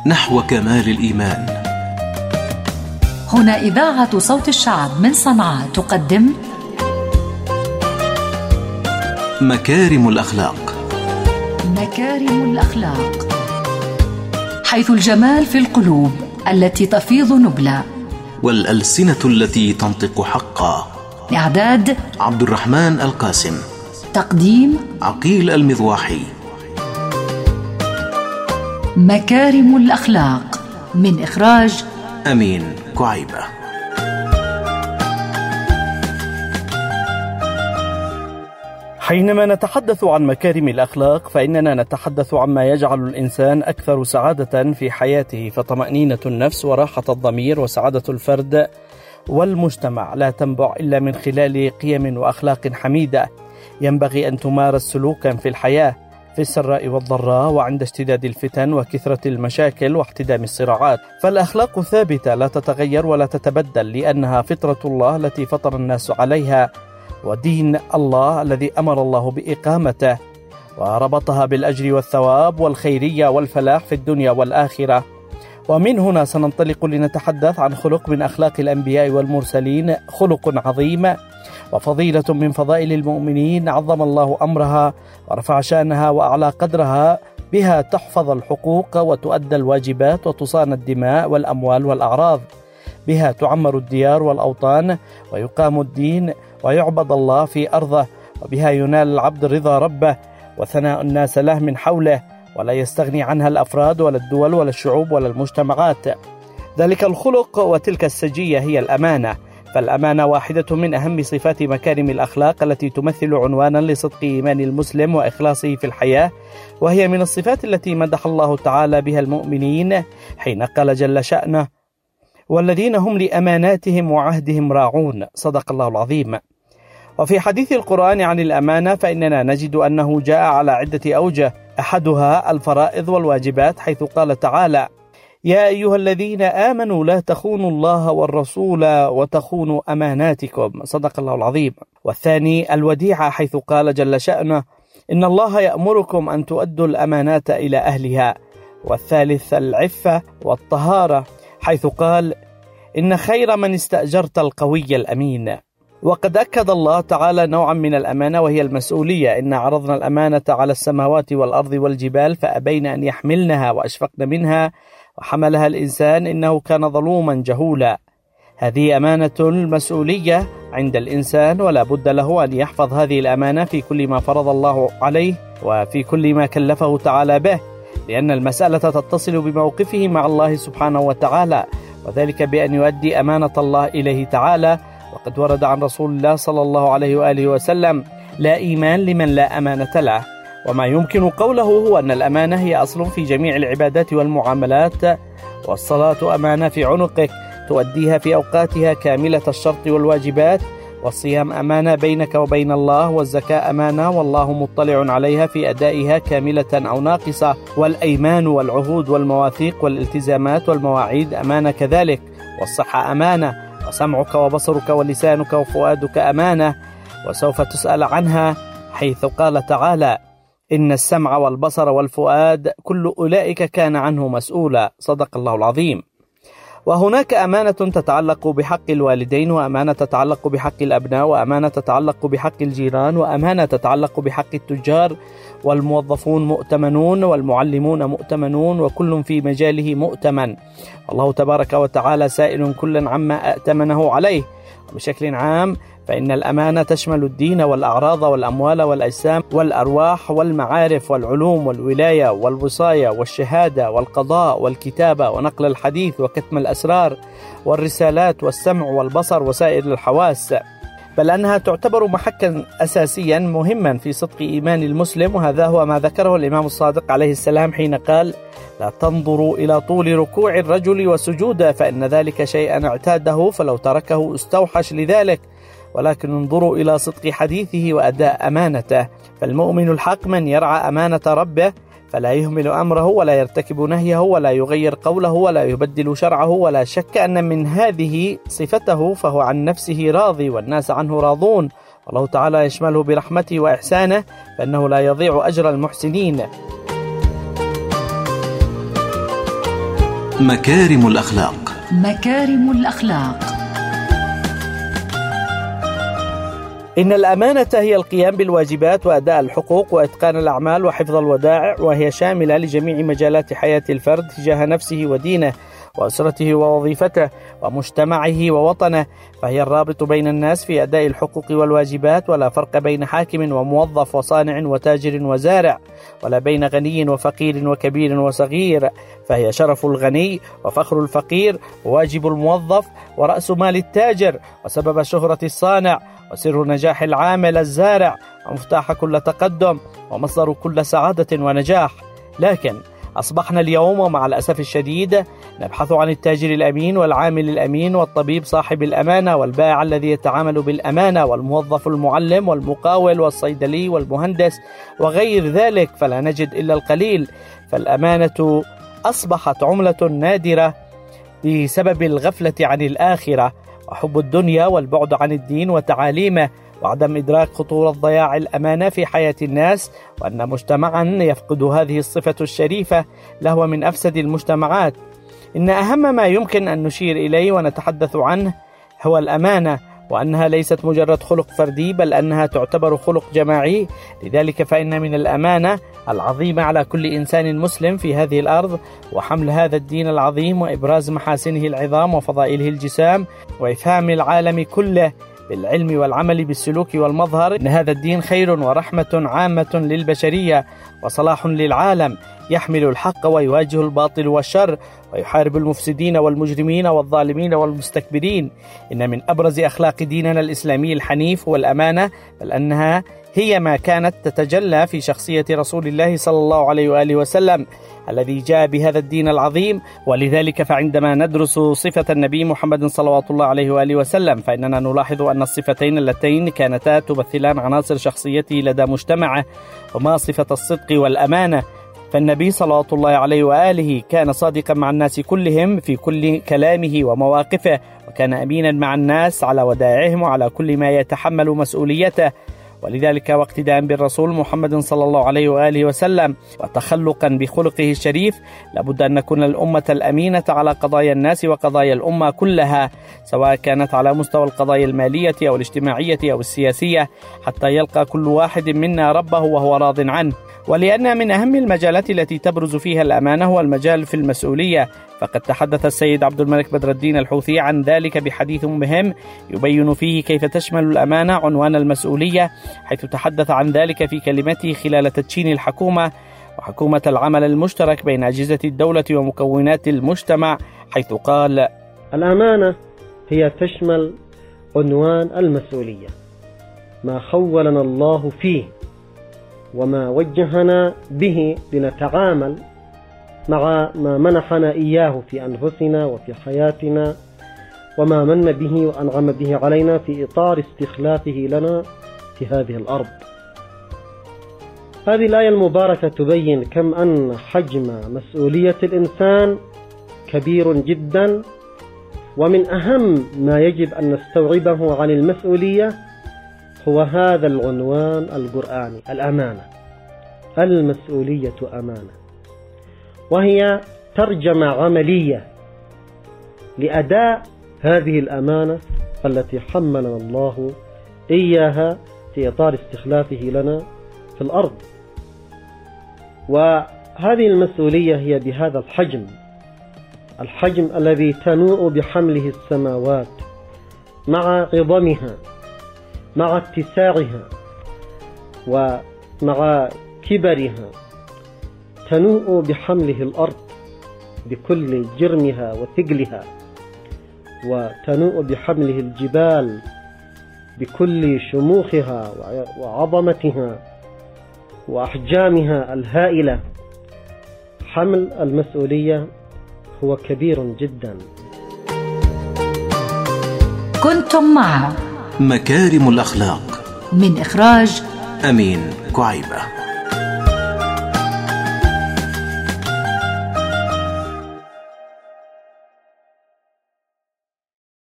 نحو كمال الإيمان. هنا إذاعة صوت الشعب من صنعاء تقدم مكارم الأخلاق. مكارم الأخلاق، حيث الجمال في القلوب التي تفيض نبلا، والألسنة التي تنطق حقا. إعداد عبد الرحمن القاسم، تقديم عقيل المضواحي. مكارم الأخلاق من إخراج أمين كعيبة. حينما نتحدث عن مكارم الأخلاق فإننا نتحدث عما يجعل الإنسان أكثر سعادة في حياته، فطمأنينة النفس وراحة الضمير وسعادة الفرد والمجتمع لا تنبع إلا من خلال قيم وأخلاق حميدة ينبغي أن تمارس سلوكا في الحياة، في السراء والضراء، وعند اشتداد الفتن وكثرة المشاكل واحتدام الصراعات. فالأخلاق ثابتة لا تتغير ولا تتبدل، لأنها فطرة الله التي فطر الناس عليها، ودين الله الذي أمر الله بإقامته وربطها بالأجر والثواب والخيرية والفلاح في الدنيا والآخرة. ومن هنا سننطلق لنتحدث عن خلق من أخلاق الأنبياء والمرسلين، خلق عظيم وفضيلة من فضائل المؤمنين عظم الله أمرها ورفع شأنها وأعلى قدرها، بها تحفظ الحقوق وتؤدى الواجبات وتصان الدماء والأموال والأعراض، بها تعمر الديار والأوطان ويقام الدين ويعبد الله في أرضه، وبها ينال العبد رضا ربه وثناء الناس له من حوله، ولا يستغني عنها الأفراد ولا الدول ولا الشعوب ولا المجتمعات. ذلك الخلق وتلك السجية هي الأمانة، فالأمانة واحدة من أهم صفات مكارم الأخلاق التي تمثل عنوانا لصدق إيمان المسلم وإخلاصه في الحياة، وهي من الصفات التي مدح الله تعالى بها المؤمنين حين قال جل شأنه: والذين هم لأماناتهم وعهدهم راعون. صدق الله العظيم. وفي حديث القرآن عن الأمانة فإننا نجد أنه جاء على عدة أوجه، أحدها الفرائض والواجبات، حيث قال تعالى: يا أيها الذين آمنوا لا تخونوا الله والرسول وتخونوا أماناتكم. صدق الله العظيم. والثاني الوديعة، حيث قال جل شأنه: إن الله يأمركم أن تؤدوا الأمانات إلى أهلها. والثالث العفة والطهارة، حيث قال: إن خير من استأجرت القوي الأمين. وقد أكد الله تعالى نوعا من الأمانة وهي المسؤولية: إن عرضنا الأمانة على السماوات والأرض والجبال فأبين أن يحملنها وأشفقن منها وحملها الإنسان إنه كان ظلوما جهولا. هذه أمانة المسؤولية عند الإنسان، ولا بد له أن يحفظ هذه الأمانة في كل ما فرض الله عليه وفي كل ما كلفه تعالى به، لأن المسألة تتصل بموقفه مع الله سبحانه وتعالى، وذلك بأن يؤدي أمانة الله إليه تعالى. وقد ورد عن رسول الله صلى الله عليه وآله وسلم: لا إيمان لمن لا أمانة له. وما يمكن قوله هو أن الأمانة هي أصل في جميع العبادات والمعاملات، والصلاة أمانة في عنقك تؤديها في أوقاتها كاملة الشرط والواجبات، والصيام أمانة بينك وبين الله، والزكاة أمانة والله مطلع عليها في أدائها كاملة أو ناقصة، والأيمان والعهود والمواثيق والالتزامات والمواعيد أمانة كذلك، والصحة أمانة، وسمعك وبصرك ولسانك وفؤادك أمانة وسوف تسأل عنها، حيث قال تعالى: إن السمع والبصر والفؤاد كل أولئك كان عنه مسؤولا. صدق الله العظيم. وهناك أمانة تتعلق بحق الوالدين، وأمانة تتعلق بحق الأبناء، وأمانة تتعلق بحق الجيران، وأمانة تتعلق بحق التجار، والموظفون مؤتمنون والمعلمون مؤتمنون، وكل في مجاله مؤتمن. الله تبارك وتعالى سائل كلا عما أأتمنه عليه. وبشكل عام فإن الأمانة تشمل الدين والأعراض والأموال والأجسام والأرواح والمعارف والعلوم والولاية والوصاية والشهادة والقضاء والكتابة ونقل الحديث وكتم الأسرار والرسالات والسمع والبصر وسائر الحواس، بل أنها تعتبر محكا أساسيا مهما في صدق إيمان المسلم. وهذا هو ما ذكره الإمام الصادق عليه السلام حين قال: لا تنظروا إلى طول ركوع الرجل وسجوده فإن ذلك شيئا اعتاده فلو تركه استوحش لذلك، ولكن انظروا إلى صدق حديثه وأداء أمانته. فالمؤمن الحق من يرعى أمانة ربه فلا يهمل أمره ولا يرتكب نهيه ولا يغير قوله ولا يبدل شرعه، ولا شك أن من هذه صفته فهو عن نفسه راضي والناس عنه راضون، والله تعالى يشمله برحمته وإحسانه فإنه لا يضيع أجر المحسنين. مكارم الأخلاق. مكارم الأخلاق. إن الأمانة هي القيام بالواجبات وأداء الحقوق وإتقان الأعمال وحفظ الودائع، وهي شاملة لجميع مجالات حياة الفرد تجاه نفسه ودينه وأسرته ووظيفته ومجتمعه ووطنه، فهي الرابط بين الناس في أداء الحقوق والواجبات، ولا فرق بين حاكم وموظف وصانع وتاجر وزارع، ولا بين غني وفقير وكبير وصغير، فهي شرف الغني وفخر الفقير وواجب الموظف ورأس مال التاجر وسبب شهرة الصانع وسر نجاح العامل الزارع ومفتاح كل تقدم ومصدر كل سعادة ونجاح. لكن أصبحنا اليوم ومع الأسف الشديد نبحث عن التاجر الأمين والعامل الأمين والطبيب صاحب الأمانة والبائع الذي يتعامل بالأمانة والموظف المعلم والمقاول والصيدلي والمهندس وغير ذلك، فلا نجد إلا القليل. فالأمانة أصبحت عملة نادرة بسبب الغفلة عن الآخرة وحب الدنيا والبعد عن الدين وتعاليمه وعدم إدراك خطورة ضياع الأمانة في حياة الناس، وأن مجتمعا يفقد هذه الصفة الشريفة لهو من أفسد المجتمعات. إن أهم ما يمكن أن نشير إليه ونتحدث عنه هو الأمانة، وأنها ليست مجرد خلق فردي بل أنها تعتبر خلق جماعي. لذلك فإن من الأمانة العظيمة على كل إنسان مسلم في هذه الأرض وحمل هذا الدين العظيم وإبراز محاسنه العظام وفضائله الجسام وإفهام العالم كله بالعلم والعمل بالسلوك والمظهر إن هذا الدين خير ورحمة عامة للبشرية وصلاح للعالم، يحمل الحق ويواجه الباطل والشر ويحارب المفسدين والمجرمين والظالمين والمستكبرين. إن من أبرز أخلاق ديننا الإسلامي الحنيف هو الأمانة، بل أنها هي ما كانت تتجلى في شخصية رسول الله صلى الله عليه وآله وسلم الذي جاء بهذا الدين العظيم. ولذلك فعندما ندرس صفة النبي محمد صلوات الله عليه وآله وسلم فإننا نلاحظ أن الصفتين اللتين كانتا تمثلان عناصر شخصيته لدى مجتمعه وما صفة الصدق والأمانة. فالنبي صلوات الله عليه وآله كان صادقا مع الناس كلهم في كل كلامه ومواقفه، وكان أمينا مع الناس على ودائعهم وعلى كل ما يتحمل مسؤوليته. ولذلك واقتداء بالرسول محمد صلى الله عليه وآله وسلم وتخلقا بخلقه الشريف لابد أن نكون الأمة الأمينة على قضايا الناس وقضايا الأمة كلها، سواء كانت على مستوى القضايا المالية أو الاجتماعية أو السياسية، حتى يلقى كل واحد منا ربه وهو راض عنه. ولأن من أهم المجالات التي تبرز فيها الأمانة هو المجال في المسؤولية، فقد تحدث السيد عبد الملك بدر الدين الحوثي عن ذلك بحديث مهم يبين فيه كيف تشمل الأمانة عنوان المسؤولية، حيث تحدث عن ذلك في كلمته خلال تدشين الحكومة وحكومة العمل المشترك بين أجهزة الدولة ومكونات المجتمع، حيث قال: الأمانة هي تشمل عنوان المسؤولية، ما خولنا الله فيه وما وجهنا به لنتعامل مع ما منحنا إياه في أنفسنا وفي حياتنا، وما من به وأنعم به علينا في إطار استخلافه لنا في هذه الأرض. هذه الآية المباركة تبين كم أن حجم مسؤولية الإنسان كبير جدا، ومن أهم ما يجب أن نستوعبه عن المسؤولية هو هذا العنوان القرآني: الأمانة. المسؤولية أمانة، وهي ترجمة عملية لأداء هذه الأمانة التي حملنا الله إياها في إطار استخلافه لنا في الأرض. وهذه المسؤولية هي بهذا الحجم الذي تنوء بحمله السماوات مع عظمها، مع اتساعها ومع كبرها، تنوء بحمله الأرض بكل جرمها وثقلها، وتنوء بحمله الجبال بكل شموخها وعظمتها وأحجامها الهائلة. حمل المسؤولية هو كبير جدا. كنتم مع مكارم الأخلاق من إخراج أمين كعيبة.